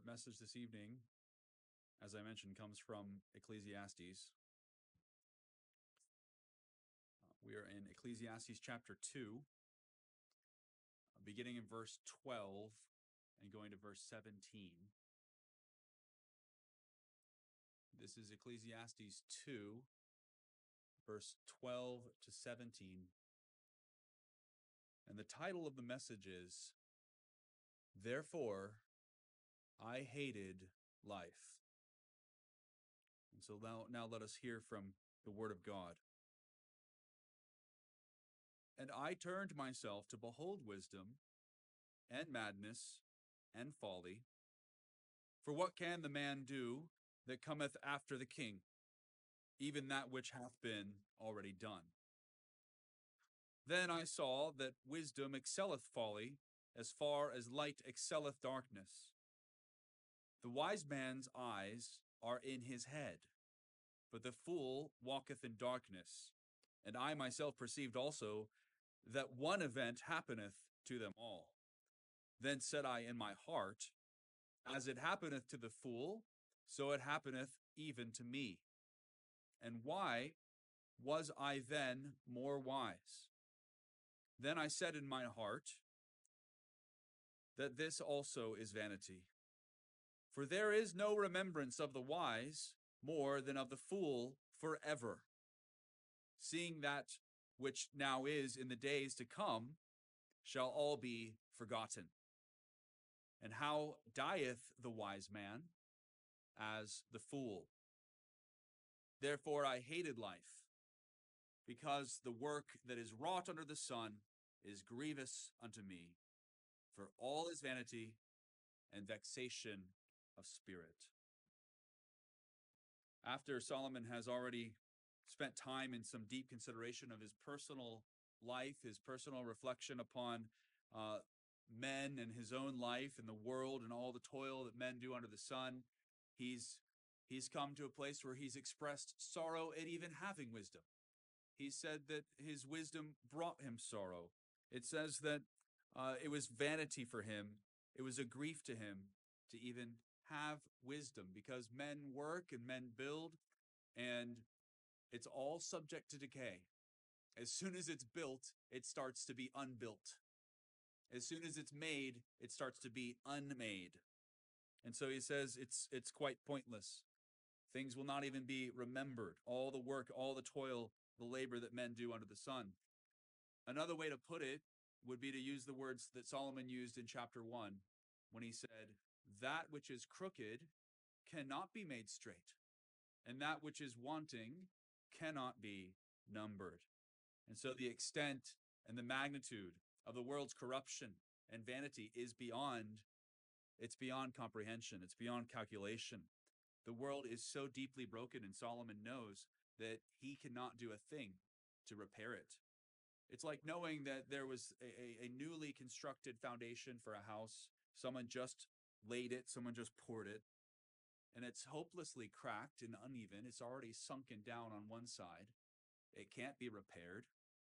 message this evening, as I mentioned, comes from Ecclesiastes. We are in Ecclesiastes chapter 2, beginning in verse 12 and going to verse 17. This is Ecclesiastes 2, verse 12 to 17. And the title of the message is, Therefore, I Hated Life. And so now let us hear from the Word of God. And I turned myself to behold wisdom, and madness, and folly. For what can the man do that cometh after the king? Even that which hath been already done. Then I saw that wisdom excelleth folly, as far as light excelleth darkness. The wise man's eyes are in his head, but the fool walketh in darkness. And I myself perceived also that one event happeneth to them all. Then said I in my heart, As it happeneth to the fool, so it happeneth even to me. And why was I then more wise? Then I said in my heart, that this also is vanity. For there is no remembrance of the wise more than of the fool forever. Seeing that which now is in the days to come shall all be forgotten. And how dieth the wise man? As the fool. Therefore I hated life, because the work that is wrought under the sun is grievous unto me, for all is vanity and vexation of spirit. After Solomon has already spent time in some deep consideration of his personal life, his personal reflection upon men and his own life and the world and all the toil that men do under the sun, he's come to a place where he's expressed sorrow at even having wisdom. He said that his wisdom brought him sorrow. It says that it was vanity for him. It was a grief to him to even have wisdom, because men work and men build, and it's all subject to decay. As soon as it's built, it starts to be unbuilt. As soon as it's made, it starts to be unmade. And so he says it's quite pointless. Things will not even be remembered. All the work, all the toil, the labor that men do under the sun. Another way to put it would be to use the words that Solomon used in chapter 1 when he said, that which is crooked cannot be made straight, and that which is wanting cannot be numbered. And so the extent and the magnitude of the world's corruption and vanity is beyond comprehension. It's beyond calculation. The world is so deeply broken, and Solomon knows that he cannot do a thing to repair it. It's like knowing that there was a newly constructed foundation for a house. Someone just laid it, someone just poured it, and it's hopelessly cracked and uneven. It's already sunken down on one side. It can't be repaired.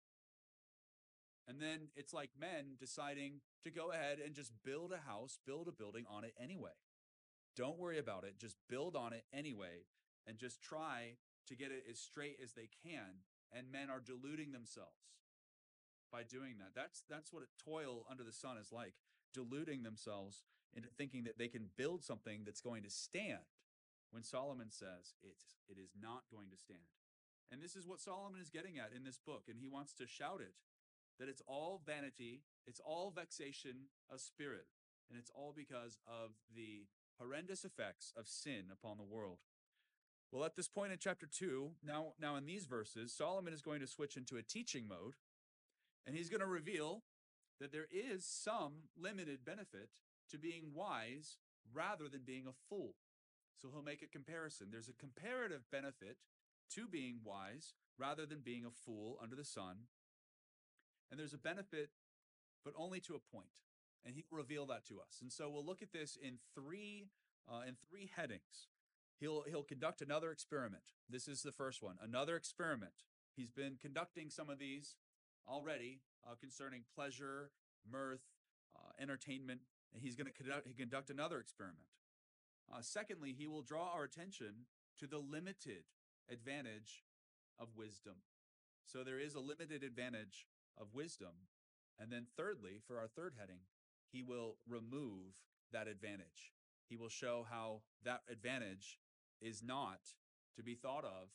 And then it's like men deciding to go ahead and just build a house, build a building on it anyway. Don't worry about it. Just build on it anyway, and just try to get it as straight as they can. And men are deluding themselves by doing that. That's what a toil under the sun is like, deluding themselves into thinking that they can build something that's going to stand, when Solomon says it is not going to stand. And this is what Solomon is getting at in this book, and he wants to shout it, that it's all vanity, it's all vexation of spirit, and it's all because of the horrendous effects of sin upon the world. Well, at this point in chapter 2, now in these verses, Solomon is going to switch into a teaching mode, and he's going to reveal that there is some limited benefit to being wise rather than being a fool. So he'll make a comparison. There's a comparative benefit to being wise rather than being a fool under the sun. And there's a benefit, but only to a point. And he will reveal that to us. And so we'll look at this in three headings. He'll conduct another experiment. This is the first one, another experiment. He's been conducting some of these already concerning pleasure, mirth, entertainment. And he's going to conduct another experiment. Secondly, he will draw our attention to the limited advantage of wisdom. So there is a limited advantage of wisdom. And then thirdly, for our third heading, he will remove that advantage. He will show how that advantage is not to be thought of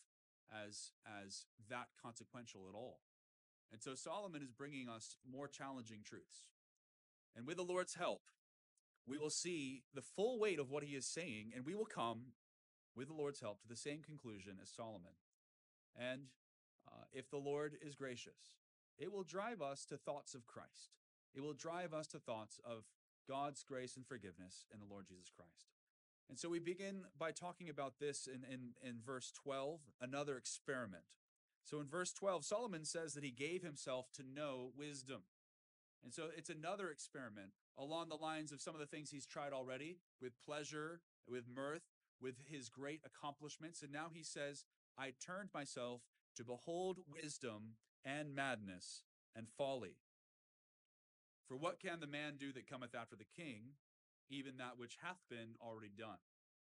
as that consequential at all. And so Solomon is bringing us more challenging truths. And with the Lord's help, we will see the full weight of what he is saying, and we will come, with the Lord's help, to the same conclusion as Solomon. And if the Lord is gracious, it will drive us to thoughts of Christ. It will drive us to thoughts of God's grace and forgiveness in the Lord Jesus Christ. And so we begin by talking about this in verse 12, another experiment. So in verse 12, Solomon says that he gave himself to know wisdom. And so it's another experiment along the lines of some of the things he's tried already with pleasure, with mirth, with his great accomplishments. And now he says, I turned myself to behold wisdom and madness and folly. For what can the man do that cometh after the king, even that which hath been already done?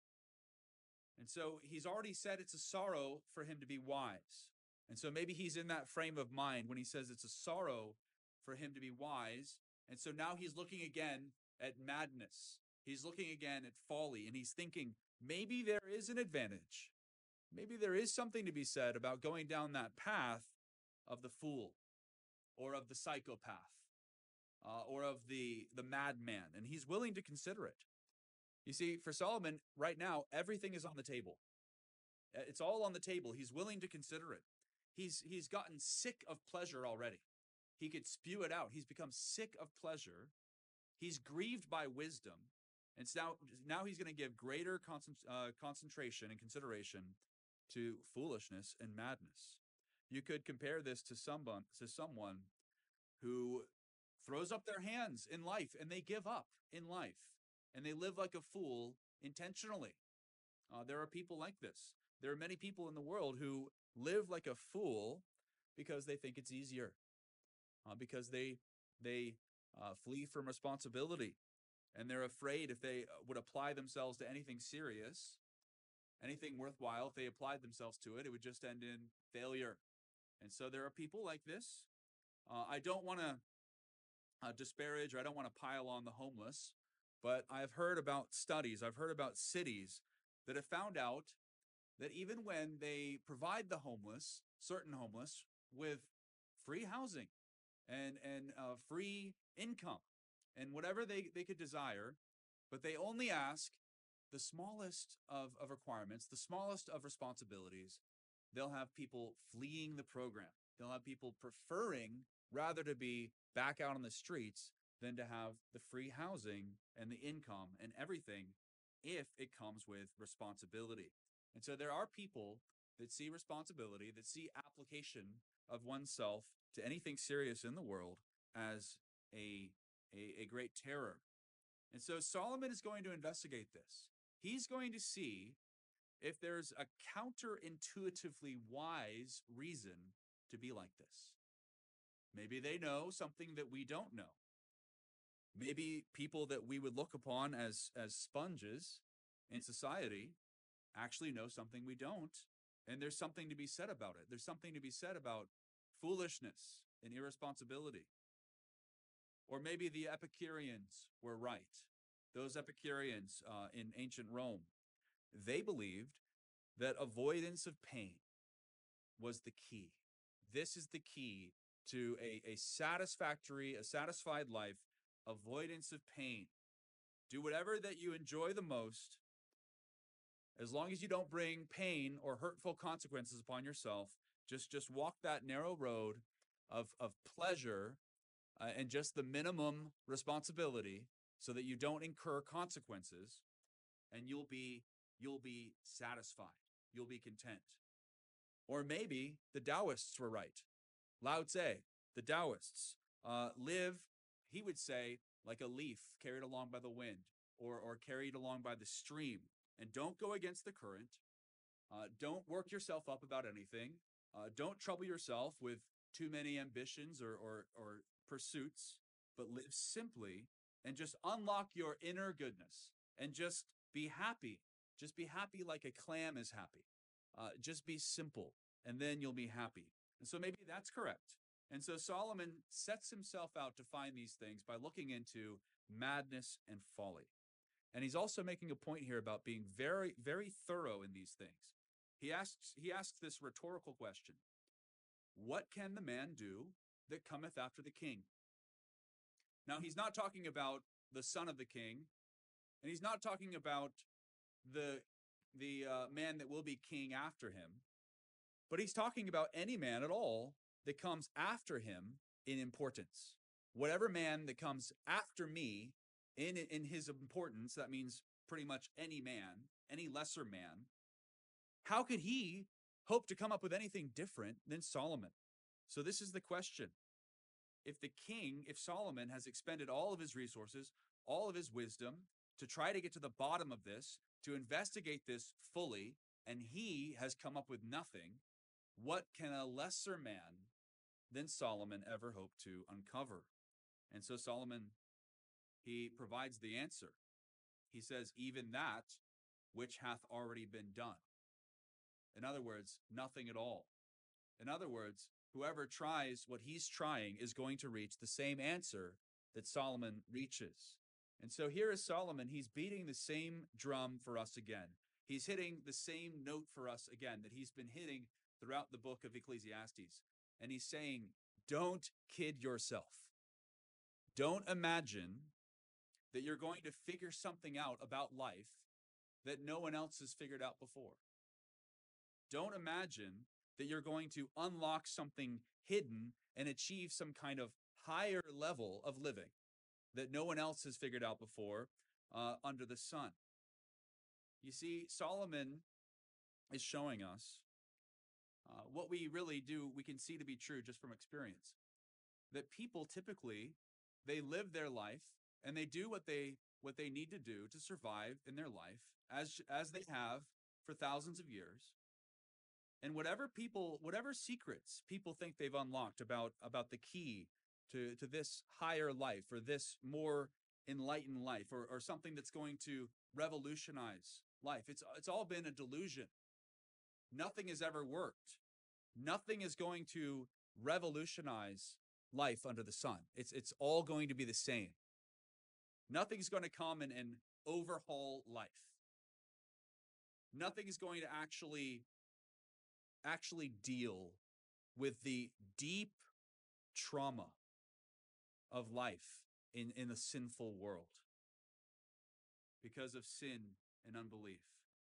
And so he's already said it's a sorrow for him to be wise. And so maybe he's in that frame of mind when he says it's a sorrow for him to be wise. And so now he's looking again at madness. He's looking again at folly, and he's thinking maybe there is an advantage. Maybe there is something to be said about going down that path of the fool or of the psychopath or of the madman, and he's willing to consider it. You see, for Solomon, right now, everything is on the table. It's all on the table. He's willing to consider it. He's gotten sick of pleasure already. He could spew it out. He's become sick of pleasure. He's grieved by wisdom. And so now he's going to give greater concentration and consideration to foolishness and madness. You could compare this to someone who throws up their hands in life and they give up in life and they live like a fool intentionally. There are people like this. There are many people in the world who live like a fool because they think it's easier, because they flee from responsibility, and they're afraid if they would apply themselves to anything serious, anything worthwhile, if they applied themselves to it, it would just end in failure. And so there are people like this. I don't want to disparage, or I don't want to pile on the homeless, but I've heard about studies, I've heard about cities that have found out that even when they provide the homeless, certain homeless, with free housing and free income and whatever they could desire, but they only ask the smallest of requirements, the smallest of responsibilities, they'll have people fleeing the program. They'll have people preferring rather to be back out on the streets than to have the free housing and the income and everything if it comes with responsibility. And so there are people that see responsibility, that see application of oneself to anything serious in the world as a great terror. And so Solomon is going to investigate this. He's going to see if there's a counterintuitively wise reason to be like this. Maybe they know something that we don't know. Maybe people that we would look upon as sponges in society actually know something we don't, and there's something to be said about it. There's something to be said about foolishness and irresponsibility. Or maybe the Epicureans were right. Those Epicureans in ancient Rome, they believed that avoidance of pain was the key. This is the key to a satisfied life, avoidance of pain. Do whatever that you enjoy the most, as long as you don't bring pain or hurtful consequences upon yourself. Just walk that narrow road of pleasure and just the minimum responsibility so that you don't incur consequences, and you'll be satisfied. You'll be content. Or maybe the Taoists were right. Lao Tse, the Taoists, live, he would say, like a leaf carried along by the wind or carried along by the stream. And don't go against the current. Don't work yourself up about anything. Don't trouble yourself with too many ambitions or pursuits, but live simply and just unlock your inner goodness and just be happy Just be happy like a clam is happy. Just be simple, and then you'll be happy. And so maybe that's correct. And so Solomon sets himself out to find these things by looking into madness and folly. And he's also making a point here about being very, very thorough in these things. He asks this rhetorical question: what can the man do that cometh after the king? Now, he's not talking about the son of the king, and he's not talking about the man that will be king after him, but he's talking about any man at all that comes after him in importance. Whatever man that comes after me in his importance, that means pretty much any man, any lesser man, how could he hope to come up with anything different than Solomon? So this is the question. If Solomon has expended all of his resources, all of his wisdom to try to get to the bottom of this, to investigate this fully, and he has come up with nothing, what can a lesser man than Solomon ever hope to uncover? And so Solomon, he provides the answer. He says, even that which hath already been done. In other words, nothing at all. In other words, whoever tries what he's trying is going to reach the same answer that Solomon reaches. And so here is Solomon. He's beating the same drum for us again. He's hitting the same note for us again that he's been hitting throughout the book of Ecclesiastes. And he's saying, don't kid yourself. Don't imagine that you're going to figure something out about life that no one else has figured out before. Don't imagine that you're going to unlock something hidden and achieve some kind of higher level of living that no one else has figured out before under the sun. You see, Solomon is showing us what we really do, we can see to be true just from experience. That people typically, they live their life and they do what they need to do to survive in their life as they have for thousands of years. And whatever secrets people think they've unlocked about the key to this higher life or this more enlightened life or something that's going to revolutionize life, it's all been a delusion. Nothing has ever worked. Nothing is going to revolutionize life under the sun. It's all going to be the same. Nothing's going to come and overhaul life. Nothing is going to actually deal with the deep trauma of life in a sinful world because of sin and unbelief.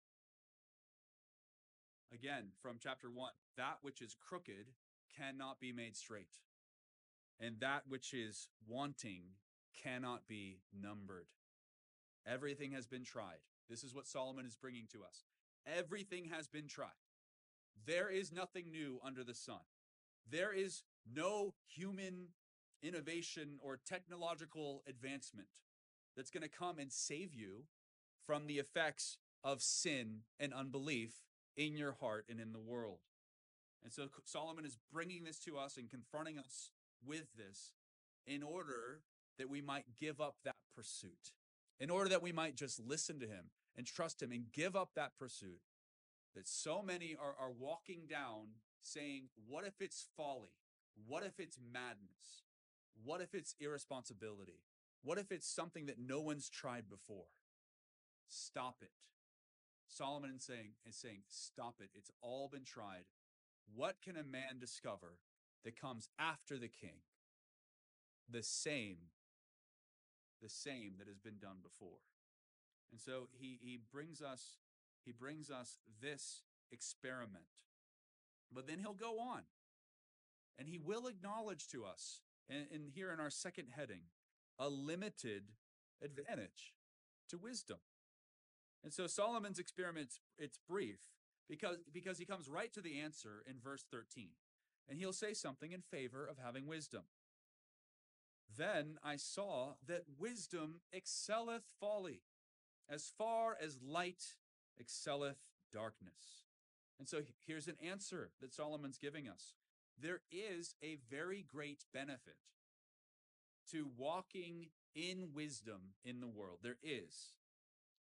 Again, from chapter 1, that which is crooked cannot be made straight, and that which is wanting cannot be numbered. Everything has been tried. This is what Solomon is bringing to us. Everything has been tried. There is nothing new under the sun. There is no human innovation or technological advancement that's going to come and save you from the effects of sin and unbelief in your heart and in the world. And so Solomon is bringing this to us and confronting us with this in order that we might give up that pursuit, in order that we might just listen to him and trust him and give up that pursuit that so many are walking down saying, what if it's folly? What if it's madness? What if it's irresponsibility? What if it's something that no one's tried before? Stop it. Solomon is saying, stop it. It's all been tried. What can a man discover that comes after the king? The same that has been done before. And so he brings us this experiment. But then he'll go on and he will acknowledge to us, and here in our second heading, a limited advantage to wisdom. And so Solomon's experiment, it's brief because he comes right to the answer in verse 13. And he'll say something in favor of having wisdom. Then I saw that wisdom excelleth folly, as far as light excelleth darkness. And so here's an answer that Solomon's giving us. There is a very great benefit to walking in wisdom in the world. There is.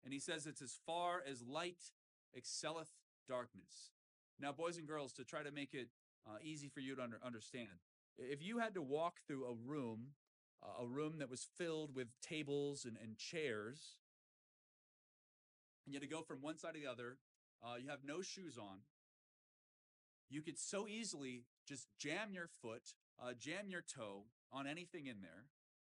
And he says it's as far as light excelleth darkness. Now, boys and girls, to try to make it easy for you to understand, if you had to walk through a room that was filled with tables and chairs, and you had to go from one side to the other, you have no shoes on, you could so easily just jam your foot, jam your toe on anything in there.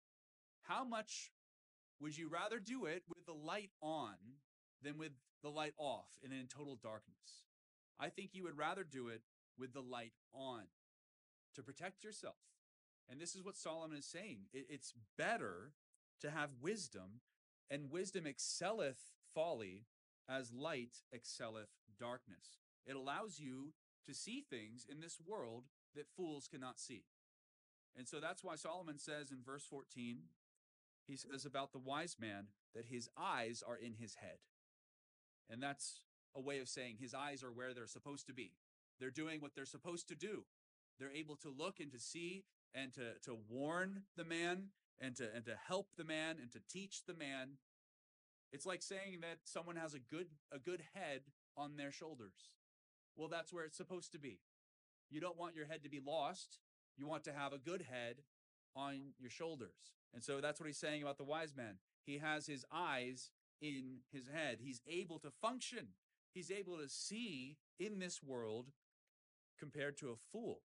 How much would you rather do it with the light on than with the light off and in total darkness? I think you would rather do it with the light on to protect yourself. And this is what Solomon is saying. It's better to have wisdom, and wisdom excelleth folly as light excelleth darkness. It allows you to see things in this world that fools cannot see. And so that's why Solomon says in verse 14, he says about the wise man that his eyes are in his head. And that's a way of saying his eyes are where they're supposed to be. They're doing what they're supposed to do. They're able to look and to see and to warn the man and to help the man and to teach the man. It's like saying that someone has a good head on their shoulders. Well, that's where it's supposed to be. You don't want your head to be lost. You want to have a good head on your shoulders. And so that's what he's saying about the wise man. He has his eyes in his head. He's able to function. He's able to see in this world compared to a fool.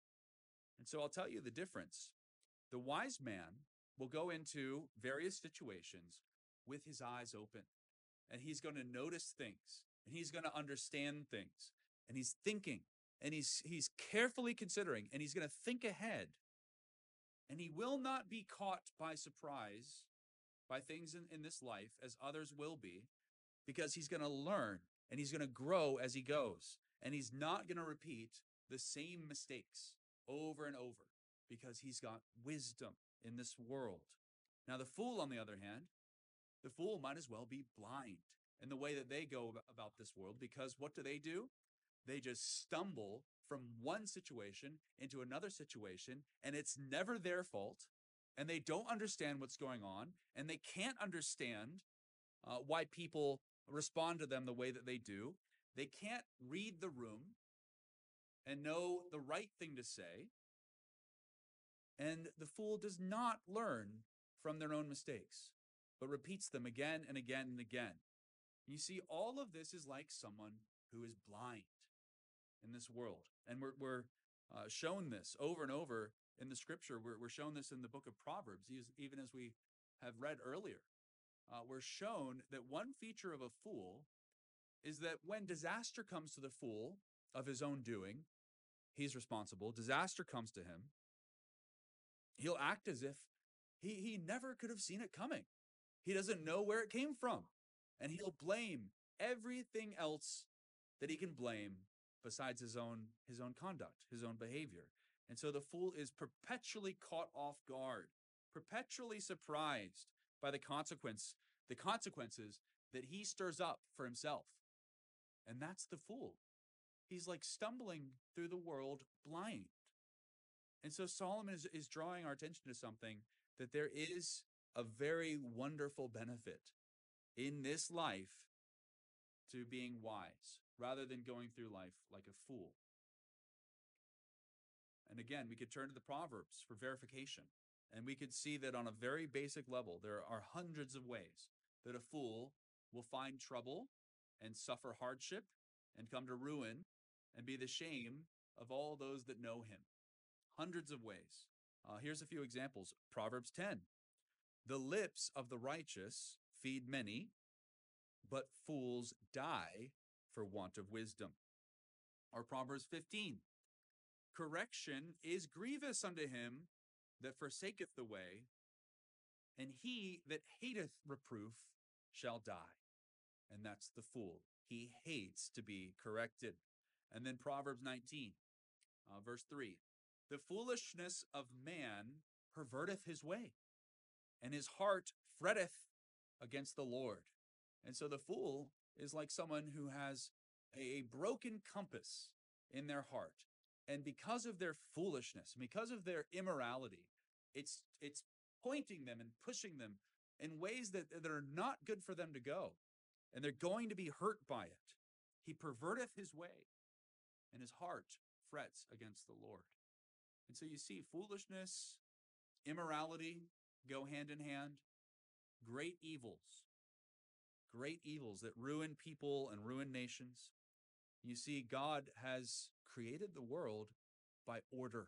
And so I'll tell you the difference. The wise man will go into various situations with his eyes open, and he's going to notice things, and he's going to understand things, and he's thinking, and he's carefully considering, and he's going to think ahead. And he will not be caught by surprise by things in this life as others will be, because he's going to learn and he's going to grow as he goes. And he's not going to repeat the same mistakes over and over because he's got wisdom in this world. Now, the fool, on the other hand, the fool might as well be blind in the way that they go about this world, because what do? They just stumble from one situation into another situation, and it's never their fault, and they don't understand what's going on, and they can't understand why people respond to them the way that they do. They can't read the room and know the right thing to say, and the fool does not learn from their own mistakes, but repeats them again and again and again. You see, all of this is like someone who is blind in this world. And we're shown this over and over in the scripture. We're shown this in the book of Proverbs, even as we have read earlier. We're shown that one feature of a fool is that when disaster comes to the fool of his own doing, he's responsible. Disaster comes to him. He'll act as if he never could have seen it coming. He doesn't know where it came from. And he'll blame everything else that he can blame besides his own conduct, his own behavior. And so the fool is perpetually caught off guard, perpetually surprised by the consequences that he stirs up for himself. And that's the fool. He's like stumbling through the world blind. And so Solomon is drawing our attention to something, that there is a very wonderful benefit in this life to being wise, rather than going through life like a fool. And again, we could turn to the Proverbs for verification, and we could see that on a very basic level, there are hundreds of ways that a fool will find trouble and suffer hardship and come to ruin and be the shame of all those that know him. Hundreds of ways. Here's a few examples. Proverbs 10. The lips of the righteous feed many, but fools die for want of wisdom. Or Proverbs 15. Correction is grievous unto him that forsaketh the way, and he that hateth reproof shall die. And that's the fool. He hates to be corrected. And then Proverbs 19, verse 3. The foolishness of man perverteth his way, and his heart fretteth against the Lord. And so the fool is like someone who has a broken compass in their heart. And because of their foolishness, because of their immorality, it's pointing them and pushing them in ways that are not good for them to go. and they're going to be hurt by it. He perverteth his way, and his heart frets against the Lord. And so you see foolishness, immorality go hand in hand. Great evils that ruin people and ruin nations. You see, God has created the world by order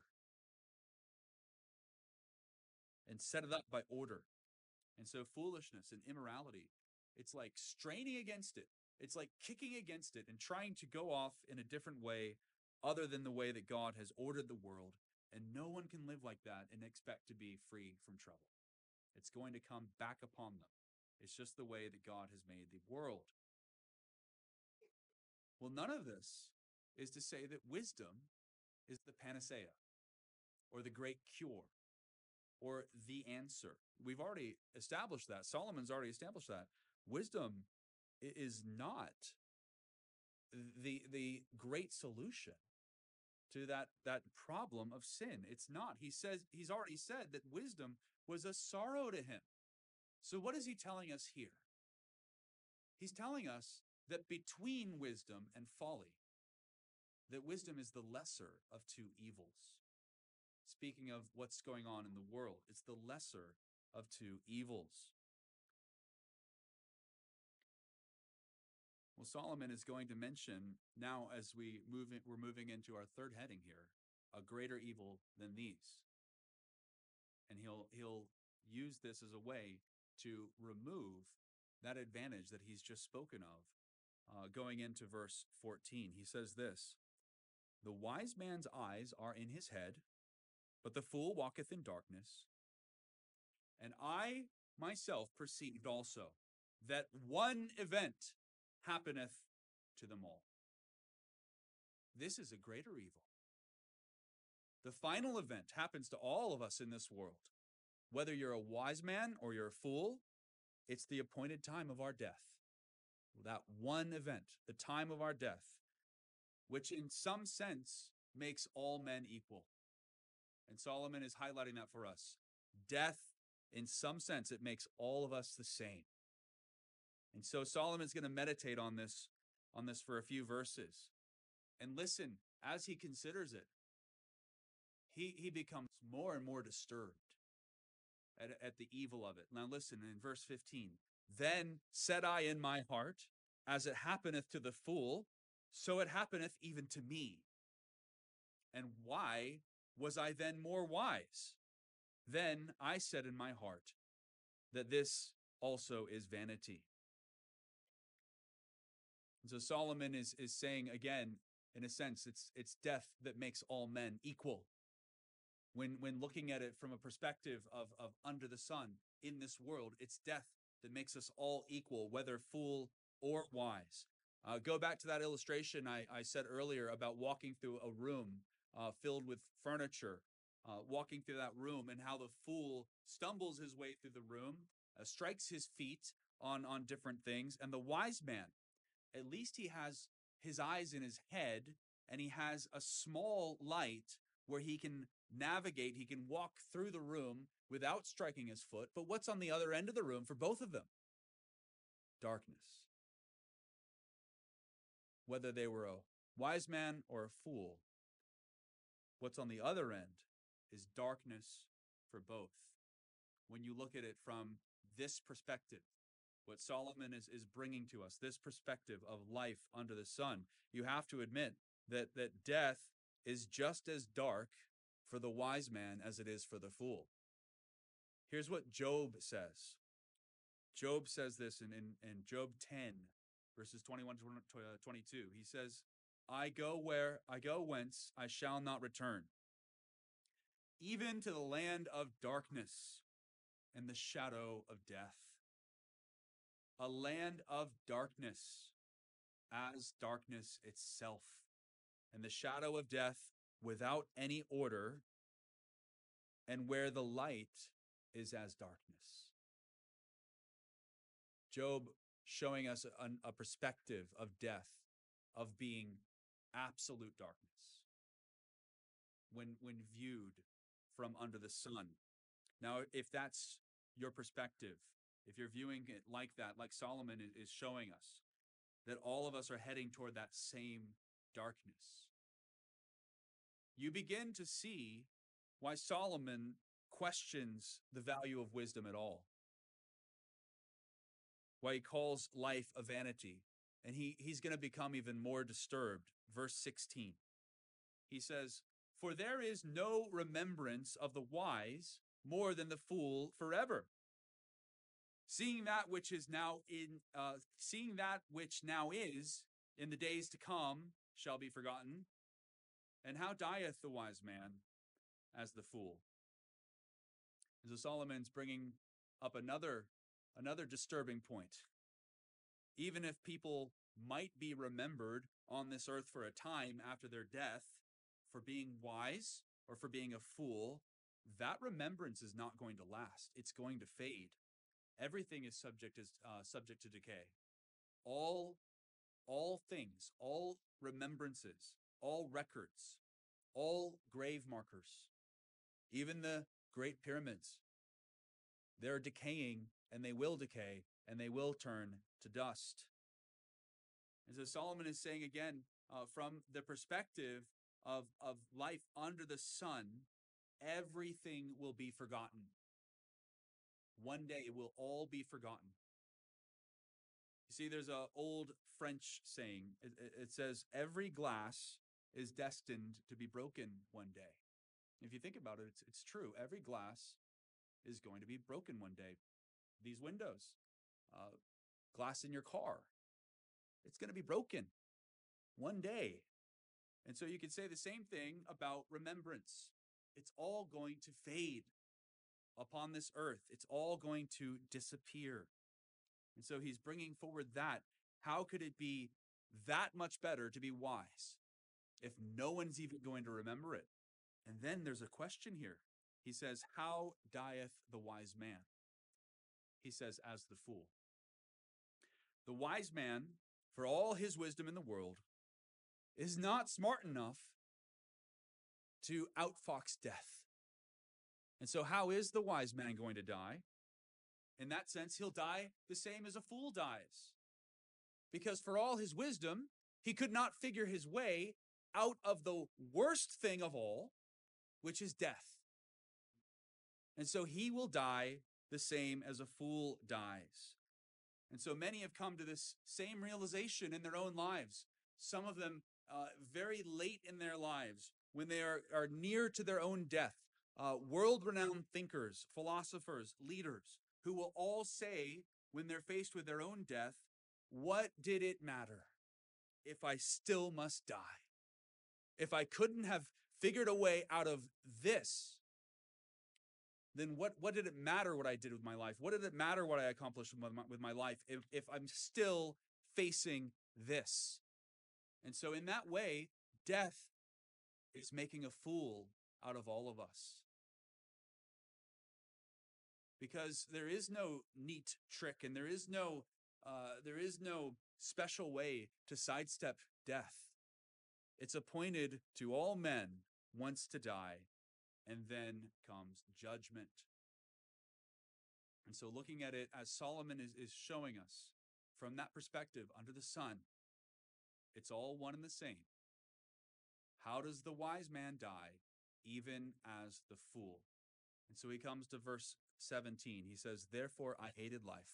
and set it up by order. And so foolishness and immorality, it's like straining against it. It's like kicking against it and trying to go off in a different way other than the way that God has ordered the world. And no one can live like that and expect to be free from trouble. It's going to come back upon them. It's just the way that God has made the world. Well, none of this is to say that wisdom is the panacea or the great cure or the answer. We've already established that. Solomon's already established that. Wisdom is not the great solution to that problem of sin. It's not. He's already said that wisdom was a sorrow to him. So what is he telling us here? He's telling us that between wisdom and folly, that wisdom is the lesser of two evils. Speaking of what's going on in the world, it's the lesser of two evils. Well, Solomon is going to mention now, as we're moving into our third heading here, a greater evil than these. And he'll use this as a way to remove that advantage that he's just spoken of. Going into verse 14, he says this: "The wise man's eyes are in his head, but the fool walketh in darkness. And I myself perceived also that one event happeneth to them all." This is a greater evil. The final event happens to all of us in this world. Whether you're a wise man or you're a fool, it's the appointed time of our death. That one event, the time of our death, which in some sense makes all men equal. And Solomon is highlighting that for us. Death, in some sense, it makes all of us the same. And so Solomon's going to meditate on this for a few verses. And listen, as he considers it, he becomes more and more disturbed at the evil of it. Now listen, in verse 15, "Then said I in my heart, as it happeneth to the fool, so it happeneth even to me. And why was I then more wise? Then I said in my heart that this also is vanity." And so Solomon is saying again, in a sense, it's death that makes all men equal. When looking at it from a perspective of under the sun in this world, it's death that makes us all equal, whether fool or wise. Go back to that illustration I said earlier about walking through a room filled with furniture, walking through that room, and how the fool stumbles his way through the room, strikes his feet on different things, and the wise man, at least he has his eyes in his head, and he has a small light where he can navigate, he can walk through the room without striking his foot. But what's on the other end of the room for both of them? Darkness. Whether they were a wise man or a fool, what's on the other end is darkness for both. When you look at it from this perspective, what Solomon is bringing to us, this perspective of life under the sun, you have to admit that death is just as dark for the wise man as it is for the fool. Here's what Job says. Job says this in Job 10, verses 21 to 22. He says, I go whence I shall not return, even to the land of darkness and the shadow of death. A land of darkness, as darkness itself, and the shadow of death without any order, and where the light is as darkness. Job showing us a perspective of death, of being absolute darkness when viewed from under the sun. Now, if that's your perspective, if you're viewing it like that, like Solomon is showing us, that all of us are heading toward that same darkness, you begin to see why Solomon questions the value of wisdom at all, why he calls life a vanity. And he's going to become even more disturbed. Verse 16, he says, "For there is no remembrance of the wise more than the fool forever. Seeing that which now is in the days to come shall be forgotten. And how dieth the wise man as the fool?" And so Solomon's bringing up another disturbing point. Even if people might be remembered on this earth for a time after their death for being wise or for being a fool, that remembrance is not going to last. It's going to fade. Everything is subject to decay. All things, all remembrances, all records, all grave markers, even the Great Pyramids, they're decaying, and they will decay, and they will turn to dust. And so Solomon is saying again, from the perspective of life under the sun, everything will be forgotten. One day it will all be forgotten. You see, there's an old French saying. It says, every glass is destined to be broken one day. If you think about it, it's true. Every glass is going to be broken one day. These windows, glass in your car, it's going to be broken one day. And so you could say the same thing about remembrance. It's all going to fade upon this earth. It's all going to disappear. And so he's bringing forward that. How could it be that much better to be wise if no one's even going to remember it? And then there's a question here. He says, how dieth the wise man? He says, as the fool. The wise man, for all his wisdom in the world, is not smart enough to outfox death. And so how is the wise man going to die? In that sense, he'll die the same as a fool dies. Because for all his wisdom, he could not figure his way out of the worst thing of all, which is death. And so he will die the same as a fool dies. And so many have come to this same realization in their own lives. Some of them very late in their lives, when they are near to their own death. World-renowned thinkers, philosophers, leaders, who will all say, when they're faced with their own death, what did it matter if I still must die? If I couldn't have figured a way out of this, then what did it matter what I did with my life? What did it matter what I accomplished with my life if I'm still facing this? And so in that way, death is making a fool out of all of us. Because there is no neat trick, and there is no special way to sidestep death. It's appointed to all men once to die, and then comes judgment. And so looking at it as Solomon is showing us, from that perspective, under the sun, it's all one and the same. How does the wise man die, even as the fool? And so he comes to verse 17. He says, therefore I hated life,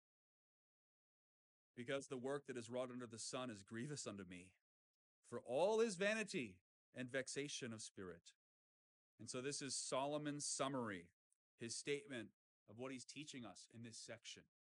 because the work that is wrought under the sun is grievous unto me, for all is vanity and vexation of spirit. And so this is Solomon's summary, his statement of what he's teaching us in this section.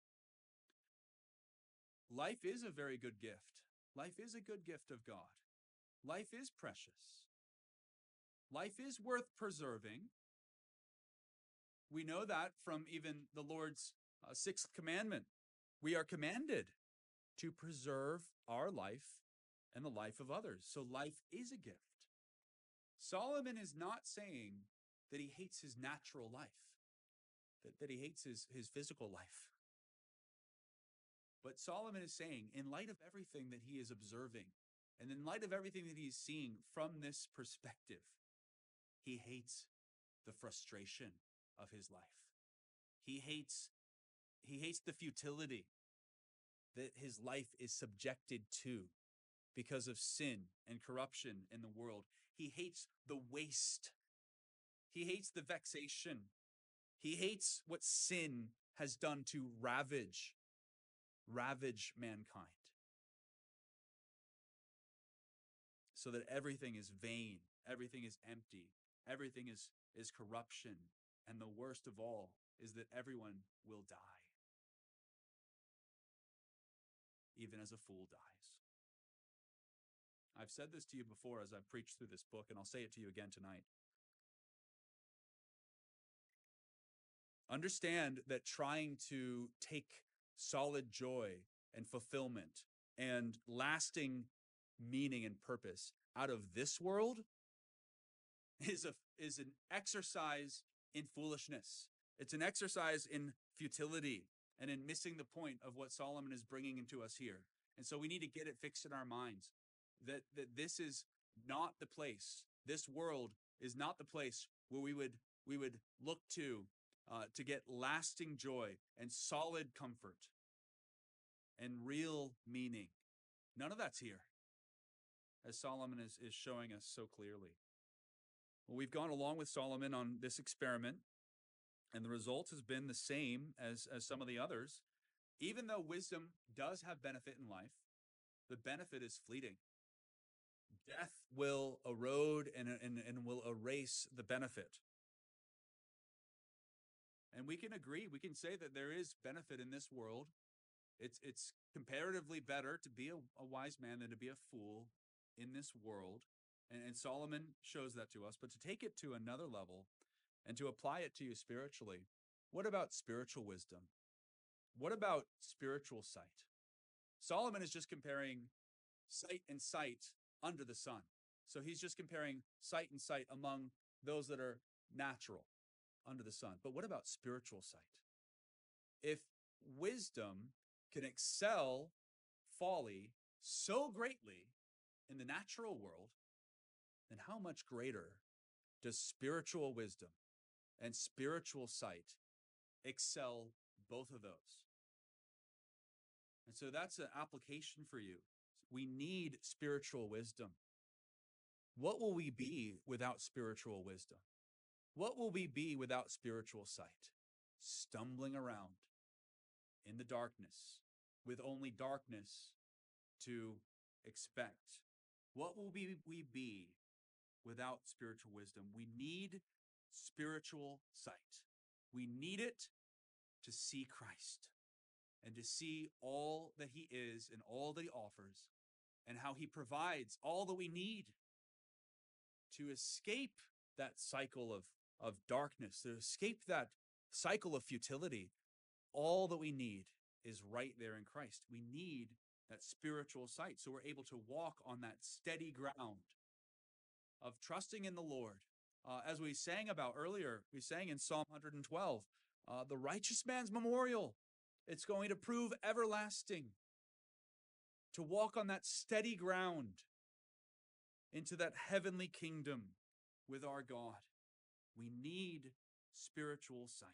Life is a very good gift. Life is a good gift of God. Life is precious. Life is worth preserving. We know that from even the Lord's sixth commandment. We are commanded to preserve our life and the life of others. So life is a gift. Solomon is not saying that he hates his natural life, that he hates his physical life. But Solomon is saying, in light of everything that he is observing, and in light of everything that he's seeing from this perspective, he hates the frustration of his life. He hates He hates the futility that his life is subjected to because of sin and corruption in the world. He hates the waste. He hates the vexation. He hates what sin has done to ravage mankind. So that everything is vain, everything is empty, everything is corruption, and the worst of all is that everyone will die, even as a fool dies. I've said this to you before as I've preached through this book, and I'll say it to you again tonight. Understand that trying to take solid joy and fulfillment and lasting meaning and purpose out of this world is an exercise in foolishness. It's an exercise in futility and in missing the point of what Solomon is bringing into us here. And so we need to get it fixed in our minds that this is not the place. This world is not the place where we would look to get lasting joy and solid comfort and real meaning. None of that's here, as Solomon is showing us so clearly. Well, we've gone along with Solomon on this experiment, and the result has been the same as some of the others. Even though wisdom does have benefit in life, the benefit is fleeting. Death will erode and will erase the benefit. And we can agree, we can say that there is benefit in this world. It's comparatively better to be a wise man than to be a fool in this world. And Solomon shows that to us. But to take it to another level and to apply it to you spiritually, what about spiritual wisdom? What about spiritual sight? Solomon is just comparing sight and sight under the sun. So he's just comparing sight and sight among those that are natural under the sun. But what about spiritual sight? If wisdom can excel folly so greatly in the natural world, then how much greater does spiritual wisdom and spiritual sight excel both of those? And so that's an application for you. We need spiritual wisdom. What will we be without spiritual wisdom? What will we be without spiritual sight? Stumbling around in the darkness with only darkness to expect. What will we be without spiritual wisdom? We need spiritual sight. We need it to see Christ and to see all that he is and all that he offers and how he provides all that we need to escape that cycle of darkness, to escape that cycle of futility. All that we need is right there in Christ. We need that spiritual sight so we're able to walk on that steady ground of trusting in the Lord. As we sang about earlier, we sang in Psalm 112, the righteous man's memorial. It's going to prove everlasting. To walk on that steady ground into that heavenly kingdom with our God, we need spiritual sight.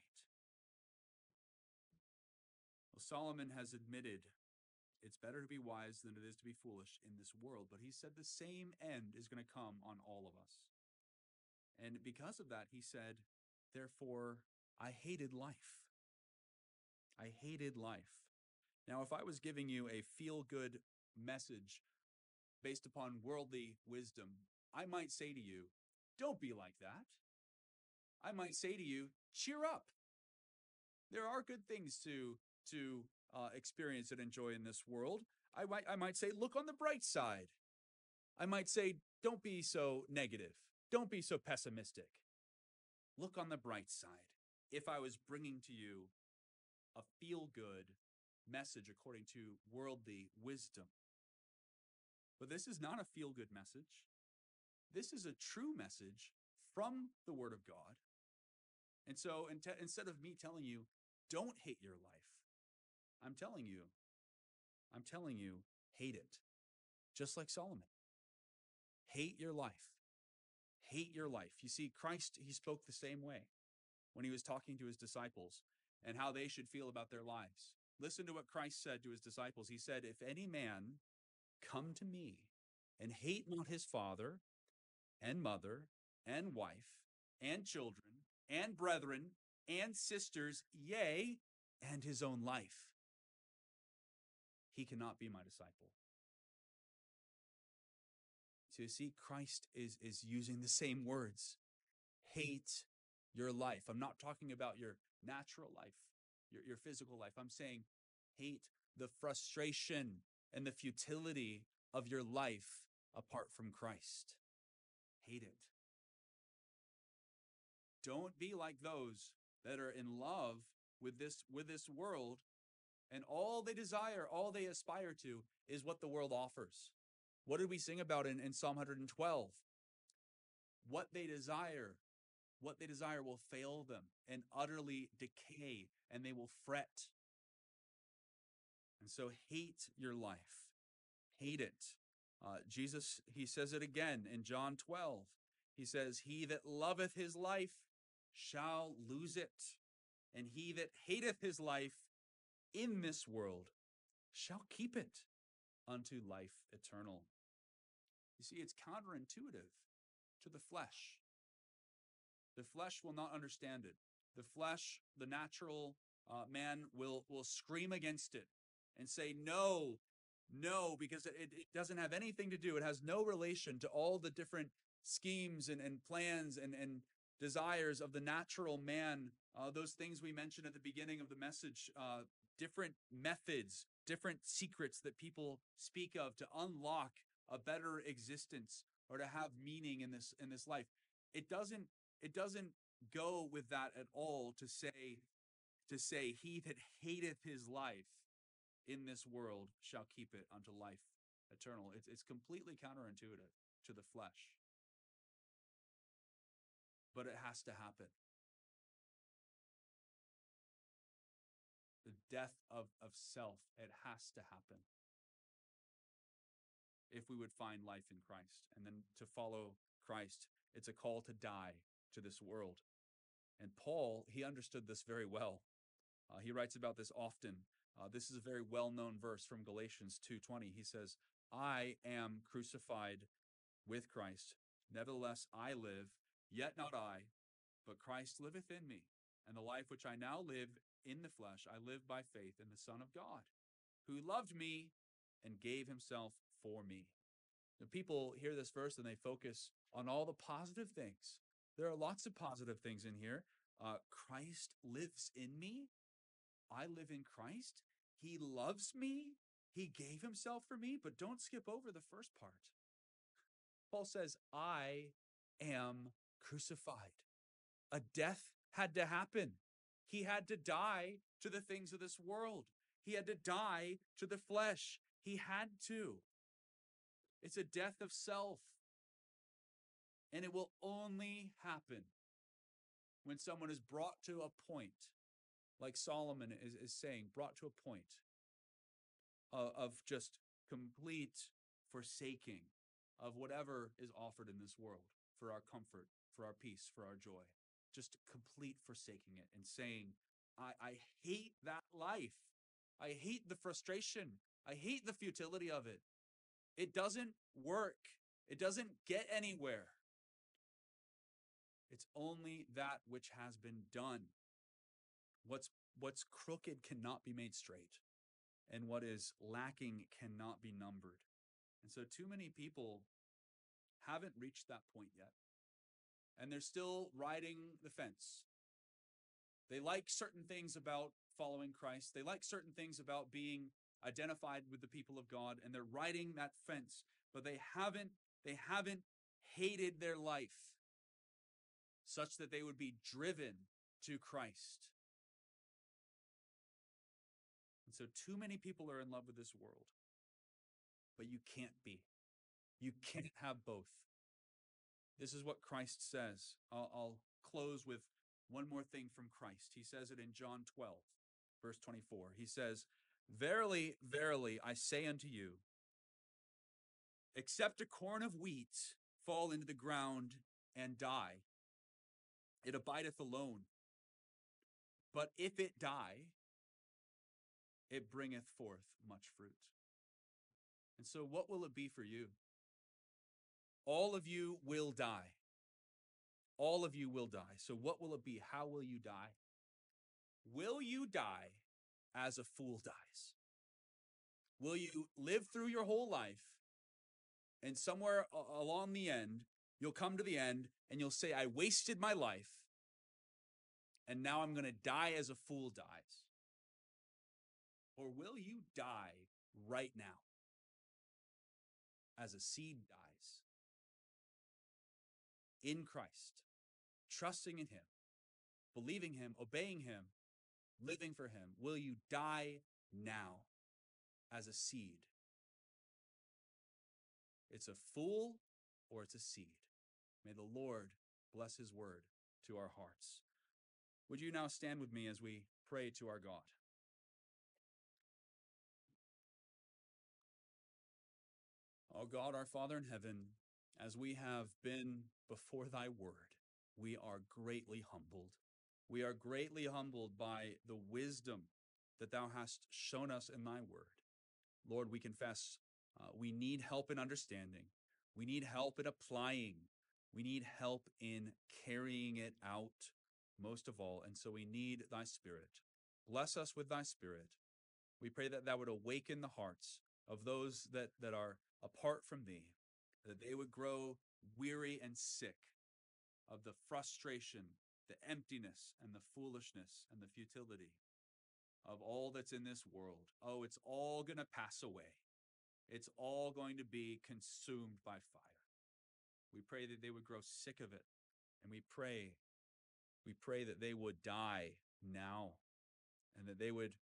Well, Solomon has admitted it's better to be wise than it is to be foolish in this world, but he said the same end is going to come on all of us. And because of that, he said, therefore, I hated life. I hated life. Now, if I was giving you a feel-good message based upon worldly wisdom, I might say to you, don't be like that. I might say to you, cheer up. There are good things to experience and enjoy in this world. I might say, look on the bright side. I might say, don't be so negative. Don't be so pessimistic. Look on the bright side. If I was bringing to you a feel-good message according to worldly wisdom. But this is not a feel-good message. This is a true message from the Word of God. And so instead of me telling you, don't hate your life, I'm telling you, hate it. Just like Solomon. Hate your life. Hate your life. You see, Christ, he spoke the same way when he was talking to his disciples. and how they should feel about their lives. Listen to what Christ said to his disciples. He said, "If any man come to me and hate not his father and mother and wife and children and brethren and sisters, yea, and his own life, he cannot be my disciple." So you see, Christ is using the same words. Hate your life. I'm not talking about your natural life, your physical life. I'm saying hate the frustration and the futility of your life apart from Christ. Hate it. Don't be like those that are in love with this world, and all they desire, all they aspire to is what the world offers. What did we sing about in Psalm 112? What they desire will fail them and utterly decay, and they will fret. And so hate your life. Hate it. Jesus, he says it again in John 12. He says, "He that loveth his life shall lose it, and he that hateth his life in this world shall keep it unto life eternal." You see, it's counterintuitive to the flesh. The flesh will not understand it. The flesh, the natural man will scream against it and say, no, no, because it doesn't have anything to do. It has no relation to all the different schemes and plans and desires of the natural man. Those things we mentioned at the beginning of the message, different methods, different secrets that people speak of to unlock a better existence or to have meaning in this life. It doesn't go with that at all to say he that hateth his life in this world shall keep it unto life eternal. It's completely counterintuitive to the flesh. But it has to happen. The death of self, it has to happen if we would find life in Christ. And then to follow Christ, it's a call to die to this world. And Paul, he understood this very well. He writes about this often. This is a very well-known verse from Galatians 2:20. He says, "I am crucified with Christ. Nevertheless, I live, yet not I, but Christ liveth in me. And the life which I now live in the flesh, I live by faith in the Son of God, who loved me and gave himself for me." The people hear this verse and they focus on all the positive things. There are lots of positive things in here. Christ lives in me. I live in Christ. He loves me. He gave himself for me. But don't skip over the first part. Paul says, "I am crucified." A death had to happen. He had to die to the things of this world. He had to die to the flesh. He had to. It's a death of self. And it will only happen when someone is brought to a point, like Solomon is saying, brought to a point of just complete forsaking of whatever is offered in this world for our comfort, for our peace, for our joy. Just complete forsaking it and saying, I hate that life. I hate the frustration. I hate the futility of it. It doesn't work. It doesn't get anywhere. It's only that which has been done. What's crooked cannot be made straight, and what is lacking cannot be numbered. And so too many people haven't reached that point yet, and they're still riding the fence. They like certain things about following Christ. They like certain things about being identified with the people of God, and they're riding that fence, but they haven't hated their life such that they would be driven to Christ. And so too many people are in love with this world, but you can't be. You can't have both. This is what Christ says. I'll close with one more thing from Christ. He says it in John 12, verse 24. He says, "Verily, verily, I say unto you, except a corn of wheat fall into the ground and die, it abideth alone. But if it die, it bringeth forth much fruit. And so, what will it be for you? All of you will die. All of you will die. So, what will it be? How will you die? Will you die as a fool dies? Will you live through your whole life, and somewhere along the end, you'll come to the end and you'll say, I wasted my life, and now I'm going to die as a fool dies? Or will you die right now as a seed dies in Christ, trusting in him, believing him, obeying him, living for him? Will you die now as a seed? It's a fool or it's a seed. May the Lord bless his word to our hearts. Would you now stand with me as we pray to our God? Oh God, our Father in heaven, as we have been before thy word, we are greatly humbled. We are greatly humbled by the wisdom that thou hast shown us in thy word. Lord, we confess we need help in understanding. We need help in applying. We need help in carrying it out, most of all. And so we need thy Spirit. Bless us with thy Spirit. We pray that thou would awaken the hearts of those that are apart from thee, that they would grow weary and sick of the frustration, the emptiness, and the foolishness, and the futility of all that's in this world. Oh, it's all going to pass away. It's all going to be consumed by fire. We pray that they would grow sick of it. And we pray that they would die now, and that they would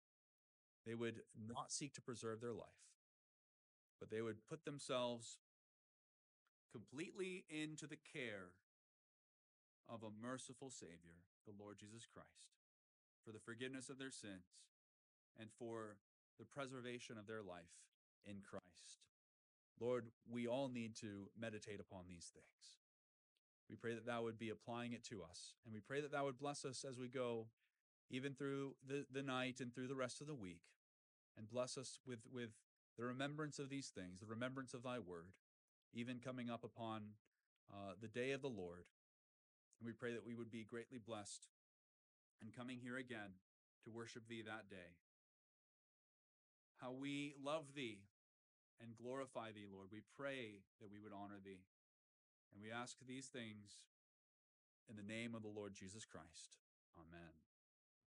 not seek to preserve their life, but they would put themselves completely into the care of a merciful Savior, the Lord Jesus Christ, for the forgiveness of their sins and for the preservation of their life in Christ. Lord, we all need to meditate upon these things. We pray that thou would be applying it to us, and we pray that thou would bless us as we go, even through the night and through the rest of the week, and bless us with the remembrance of these things, the remembrance of thy word, even coming up upon the day of the Lord. And we pray that we would be greatly blessed and coming here again to worship thee that day. How we love thee and glorify thee, Lord. We pray that we would honor thee. And we ask these things in the name of the Lord Jesus Christ. Amen.